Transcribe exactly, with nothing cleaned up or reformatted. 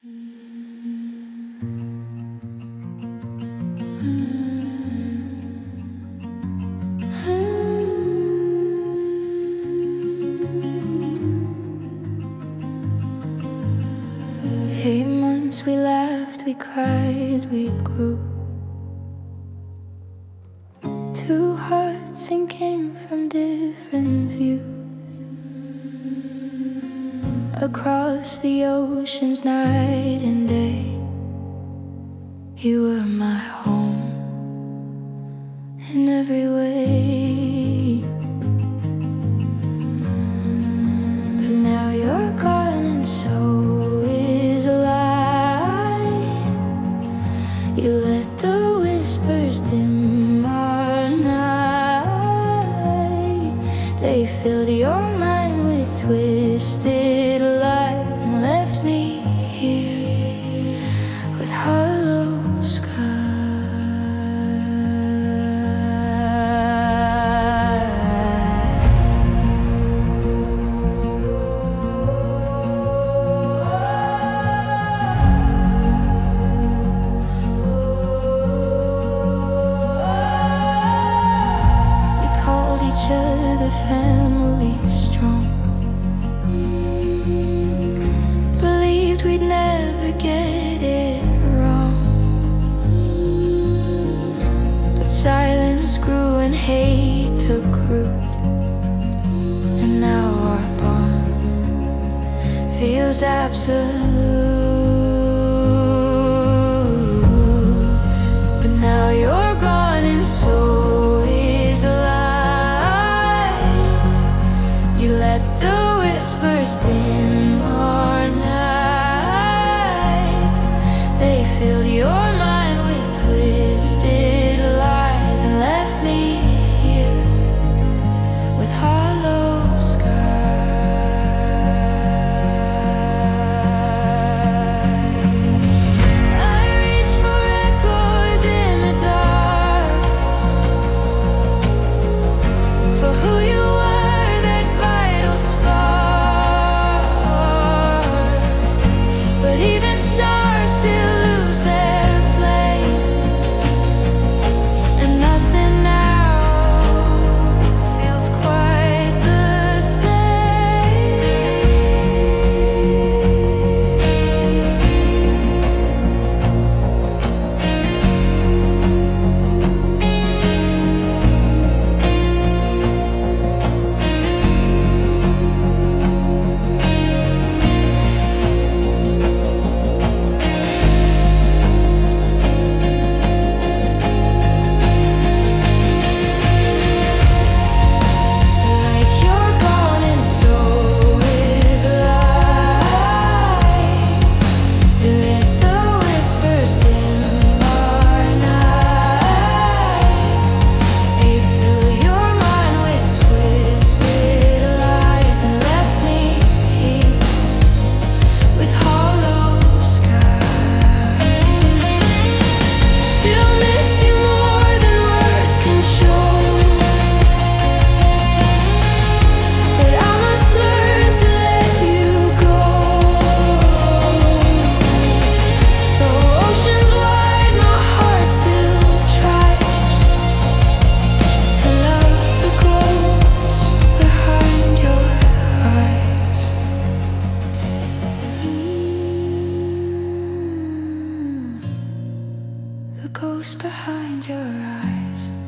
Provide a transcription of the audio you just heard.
Eight months we laughed, we cried, we grew. Two hearts sinking from different views. Across the oceans, night and day, you were my home in every way. But now you're gone and so is a lie. You let the whispers dim our night. They filled your mind with twisted lies and left me here with hollow skies. We called each other family strong. Believed we'd never get it wrong. But silence grew and hate took root, and now our bond feels absolute. But now you're gone and so is a lie. You let the whispers dim our night. They filled your mind with twisted lies and left me here with hollow skies. I reach for echoes in the dark, for who you are, that vital spark. But even stars still lose their flame, and nothing now feels quite the same. Like you're gone and so is a lie. You let the whispers dim our night. They fill your mind with twisted lies and left me here with hollow skies. Still miss you more than words can show, but I must learn to let you go. Though oceans wide, my heart still tries to love the ghost behind your eyes. The ghost behind your eyes.